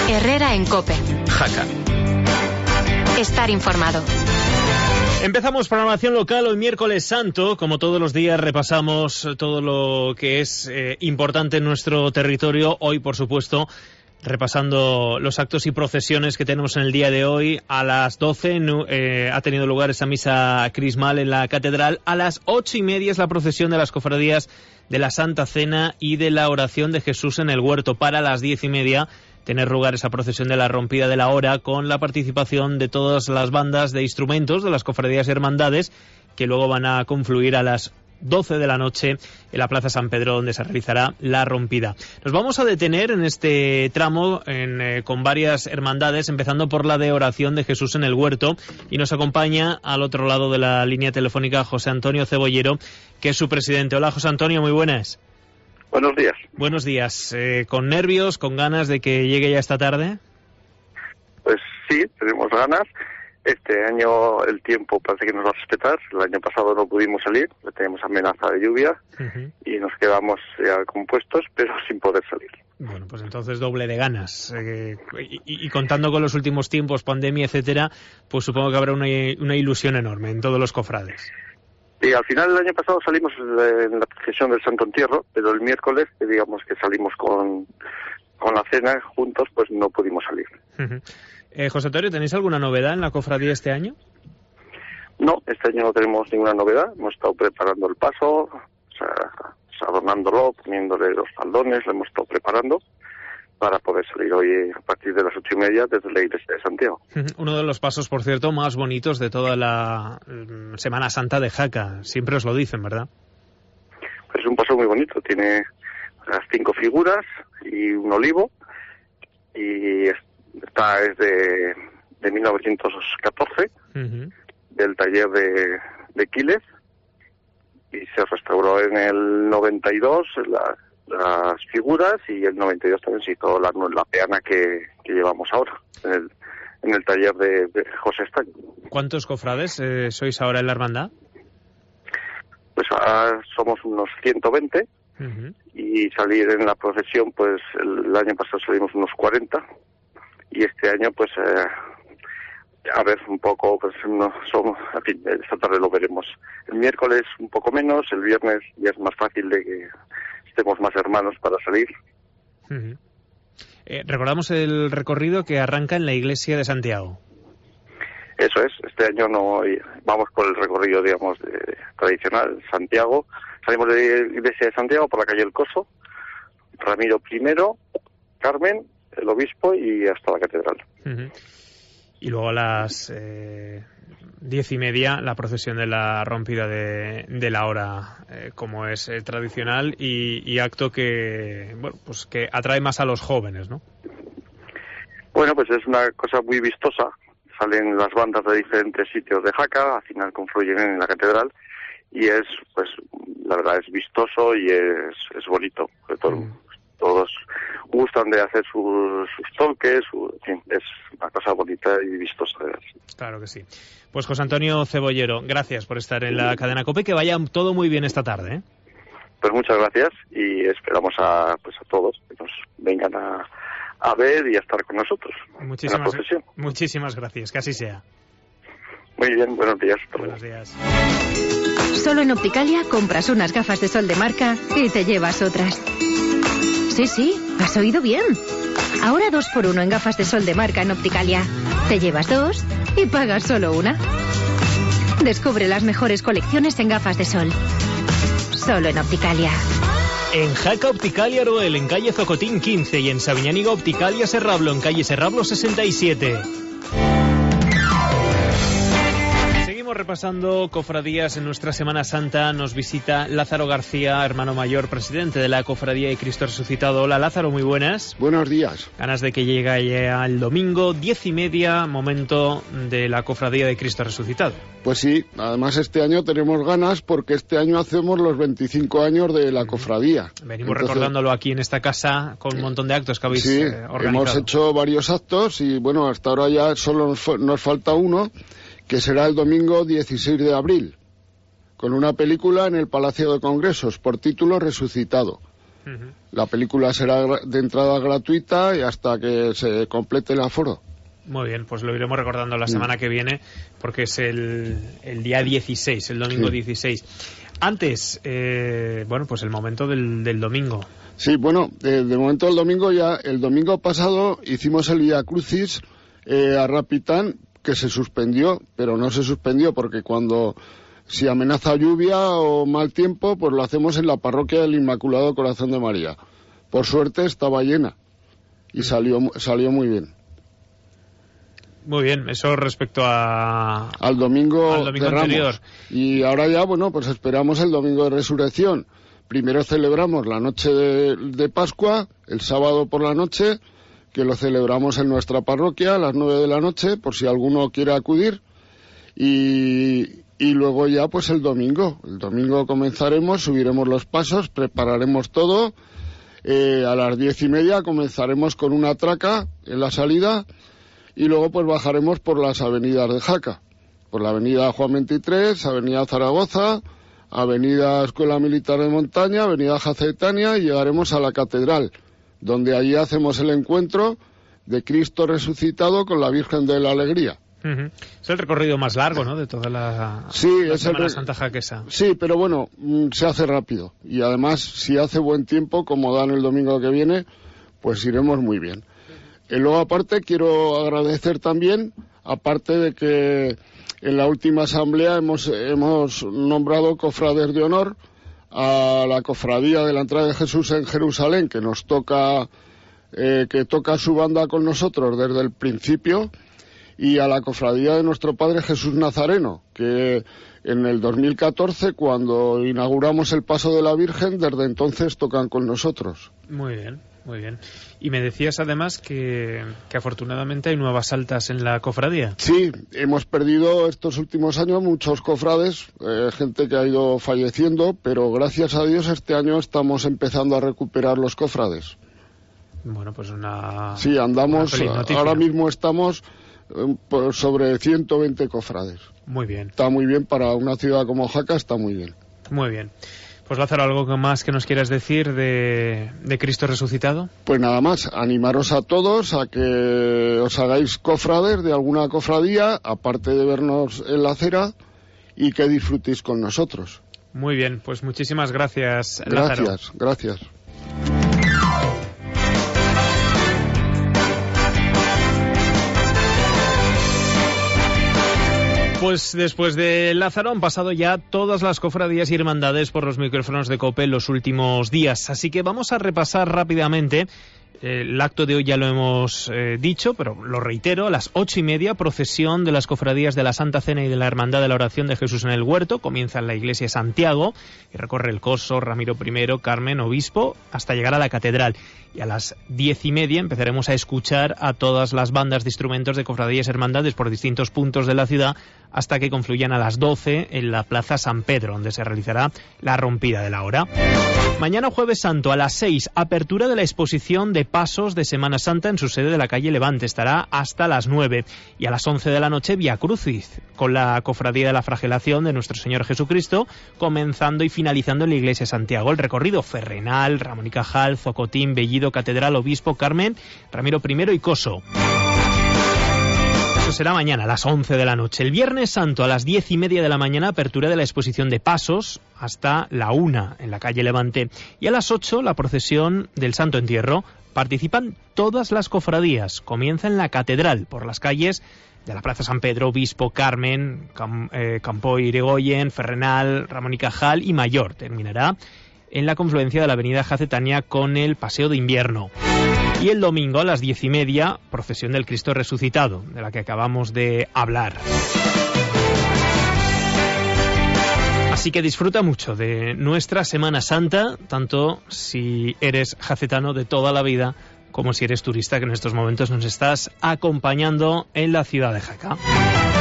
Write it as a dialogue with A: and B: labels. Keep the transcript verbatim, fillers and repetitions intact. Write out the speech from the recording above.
A: Herrera en COPE.
B: Jaca.
A: Estar informado.
B: Empezamos programación local hoy miércoles santo. Como todos los días repasamos todo lo que es eh, importante en nuestro territorio. Hoy, por supuesto, repasando los actos y procesiones que tenemos en el día de hoy. A las doce eh, ha tenido lugar esa misa crismal en la catedral. A las ocho y media es la procesión de las cofradías de la Santa Cena y de la oración de Jesús en el huerto. Para las diez y media tener lugar esa procesión de la rompida de la hora con la participación de todas las bandas de instrumentos de las cofradías y hermandades, que luego van a confluir a las doce de la noche en la Plaza San Pedro, donde se realizará la rompida. Nos vamos a detener en este tramo en, eh, con varias hermandades, empezando por la de oración de Jesús en el huerto, y nos acompaña al otro lado de la línea telefónica José Antonio Cebollero, que es su presidente. Hola, José Antonio, muy buenas.
C: Buenos días.
B: Buenos días. Eh, ¿Con nervios, con ganas de que llegue ya esta tarde?
C: Pues sí, tenemos ganas. Este año el tiempo parece que nos va a respetar. El año pasado no pudimos salir, tenemos amenaza de lluvia uh-huh. y nos quedamos ya compuestos, pero sin poder salir.
B: Bueno, pues entonces doble de ganas. Eh, y, y contando con los últimos tiempos, pandemia, etcétera, pues supongo que habrá una, una ilusión enorme en todos los cofrades.
C: Y al final del año pasado salimos en la procesión del Santo Entierro, pero el miércoles, que digamos que salimos con, con la cena juntos, pues no pudimos salir.
B: Uh-huh. Eh, José Antonio, ¿tenéis alguna novedad en la cofradía este año?
C: No, este año no tenemos ninguna novedad. Hemos estado preparando el paso, o sea, adornándolo, poniéndole los faldones, lo hemos estado preparando para poder salir hoy a partir de las ocho y media desde la iglesia de Santiago.
B: Uno de los pasos, por cierto, más bonitos de toda la um, Semana Santa de Jaca. Siempre os lo dicen, ¿verdad?
C: Pues es un paso muy bonito. Tiene las cinco figuras y un olivo. Y esta es de, de mil novecientos catorce, uh-huh. del taller de, de Quiles. Y se restauró en el noventa y dos la... las figuras, y el noventa y dos también se hizo la, la peana que, que llevamos ahora en el, en el taller de, de José Estaño.
B: ¿Cuántos cofrades eh, sois ahora en la hermandad?
C: Pues ahora somos unos ciento veinte uh-huh. y salir en la procesión, pues el, el año pasado salimos unos cuarenta y este año pues eh, a ver un poco, pues no somos, en fin, esta tarde lo veremos. El miércoles un poco menos, el viernes ya es más fácil de que estemos más hermanos para salir.
B: Uh-huh. Eh, recordamos el recorrido que arranca en la iglesia de Santiago.
C: Eso es, este año no vamos por el recorrido, digamos, de, tradicional, Santiago. Salimos de la iglesia de Santiago por la calle El Coso, Ramiro primero, Carmen, el obispo y hasta la catedral.
B: Uh-huh. Y luego a las eh, diez y media la procesión de la rompida de, de la hora, eh, como es eh, tradicional y, y acto que bueno pues que atrae más a los jóvenes, ¿no?
C: Bueno, pues es una cosa muy vistosa. Salen las bandas de diferentes sitios de Jaca, al final confluyen en la catedral y es, pues, la verdad es vistoso y es, es bonito, sobre todo. Mm. Todos gustan de hacer sus, sus toques, su, en fin, es una cosa bonita y vistosa.
B: Claro que sí. Pues José Antonio Cebollero, gracias por estar en la cadena COPE, que vaya todo muy bien esta tarde, ¿eh?
C: Pues muchas gracias y esperamos a, pues a todos que nos vengan a, a ver y a estar con nosotros
B: muchísimas,
C: en la procesión.
B: Muchísimas gracias, que así sea.
C: Muy bien, buenos días.
B: Buenos días.
A: Solo en Opticalia compras unas gafas de sol de marca y te llevas otras. Sí, sí, has oído bien. Ahora dos por uno en gafas de sol de marca en Opticalia. Te llevas dos y pagas solo una. Descubre las mejores colecciones en gafas de sol. Solo en Opticalia.
B: En Jaca Opticalia Aroel, en calle Zocotín quince, y en Sabiñánigo Opticalia Serrablo, en calle Serrablo sesenta y siete. Repasando cofradías en nuestra Semana Santa, nos visita Lázaro García, hermano mayor, presidente de la Cofradía de Cristo Resucitado. Hola Lázaro, muy buenas.
D: Buenos días.
B: Ganas de que llegue ya el domingo, diez y media, momento de la Cofradía de Cristo Resucitado.
D: Pues sí, además este año tenemos ganas porque este año hacemos los veinticinco años de la cofradía.
B: Venimos
D: Entonces,
B: recordándolo aquí en esta casa con un montón de actos que habéis
D: sí,
B: eh, organizado.
D: Hemos hecho varios actos y bueno, hasta ahora ya solo nos, nos falta uno, que será el domingo dieciséis de abril, con una película en el Palacio de Congresos, por título Resucitado. Uh-huh. La película será de entrada gratuita y hasta que se complete el aforo.
B: Muy bien, pues lo iremos recordando la semana que viene, porque es el, el día dieciséis, el domingo sí. dieciséis. Antes, eh, bueno, pues el momento del, del domingo.
D: Sí, bueno, de, de momento del domingo ya, el domingo pasado hicimos el Vía Crucis eh, a Rapitán, que se suspendió, pero no se suspendió porque cuando, si amenaza lluvia o mal tiempo, pues lo hacemos en la parroquia del Inmaculado Corazón de María. Por suerte estaba llena y salió, salió muy bien.
B: Muy bien, eso respecto a...
D: al domingo,
B: al domingo
D: de Ramos.
B: anterior.
D: Y ahora ya, bueno, pues esperamos el domingo de Resurrección. Primero celebramos la noche de, de Pascua, el sábado por la noche, que lo celebramos en nuestra parroquia a las nueve de la noche, por si alguno quiere acudir. Y, y luego ya, pues el domingo. El domingo comenzaremos, subiremos los pasos, prepararemos todo. Eh, a las diez y media comenzaremos con una traca en la salida. Y luego pues bajaremos por las avenidas de Jaca, por la avenida Juan veintitrés, avenida Zaragoza, avenida Escuela Militar de Montaña, avenida Jacetania y llegaremos a la catedral, donde allí hacemos el encuentro de Cristo resucitado con la Virgen de la Alegría.
B: Uh-huh. Es el recorrido más largo, ¿no?, de toda la,
D: sí,
B: la
D: es
B: Semana
D: el...
B: Santa jaquesa.
D: Sí, pero bueno, se hace rápido y además si hace buen tiempo, como dan el domingo que viene, pues iremos muy bien. Y luego, aparte, quiero agradecer también, aparte de que en la última asamblea hemos, hemos nombrado cofrades de honor a la cofradía de la Entrada de Jesús en Jerusalén, que nos toca, eh, que toca su banda con nosotros desde el principio, y a la cofradía de nuestro Padre Jesús Nazareno, que en el dos mil catorce, cuando inauguramos el Paso de la Virgen, desde entonces tocan con nosotros.
B: Muy bien. Muy bien. Y me decías además que, que afortunadamente hay nuevas altas en la cofradía.
D: Sí, hemos perdido estos últimos años muchos cofrades, eh, gente que ha ido falleciendo, pero gracias a Dios este año estamos empezando a recuperar los cofrades.
B: Bueno, pues una...
D: Sí, andamos, una ahora mismo estamos eh, por sobre ciento veinte cofrades.
B: Muy bien.
D: Está muy bien para una ciudad como Jaca, está muy bien.
B: Muy bien. Pues Lázaro, ¿algo más que nos quieras decir de, de Cristo resucitado?
D: Pues nada más, animaros a todos a que os hagáis cofrades de alguna cofradía, aparte de vernos en la acera, y que disfrutéis con nosotros.
B: Muy bien, pues muchísimas gracias, Lázaro.
D: Gracias, gracias.
B: Pues después de Lázaro han pasado ya todas las cofradías y hermandades por los micrófonos de COPE en los últimos días. Así que vamos a repasar rápidamente. El acto de hoy ya lo hemos eh, dicho, pero lo reitero, a las ocho y media, procesión de las cofradías de la Santa Cena y de la Hermandad de la Oración de Jesús en el Huerto. Comienza en la iglesia de Santiago y recorre el Coso, Ramiro primero, Carmen, Obispo, hasta llegar a la catedral. Y a las diez y media empezaremos a escuchar a todas las bandas de instrumentos de cofradías y hermandades por distintos puntos de la ciudad hasta que confluyan a las doce en la Plaza San Pedro, donde se realizará la rompida de la hora. Mañana Jueves Santo a las seis, apertura de la exposición de pasos de Semana Santa en su sede de la calle Levante. Estará hasta las nueve. Y a las once de la noche Vía Crucis, con la cofradía de la Flagelación de Nuestro Señor Jesucristo, comenzando y finalizando en la iglesia de Santiago. El recorrido Ferrenal, Ramón y Cajal, Zocotín, Bellido, Catedral, Obispo, Carmen, Ramiro primero y Coso. Eso será mañana a las once de la noche. El Viernes Santo a las diez y media de la mañana, apertura de la exposición de pasos hasta la una en la calle Levante. Y a las ocho la procesión del Santo Entierro. Participan todas las cofradías. Comienza en la catedral, por las calles de la Plaza San Pedro, Obispo, Carmen, Cam, eh, Campoy, Irigoyen, Ferrenal, Ramón y Cajal y Mayor. Terminará en la confluencia de la avenida Jacetania con el Paseo de Invierno. Y el domingo a las diez y media, procesión del Cristo resucitado, de la que acabamos de hablar. Así que disfruta mucho de nuestra Semana Santa, tanto si eres jacetano de toda la vida, como si eres turista que en estos momentos nos estás acompañando en la ciudad de Jaca.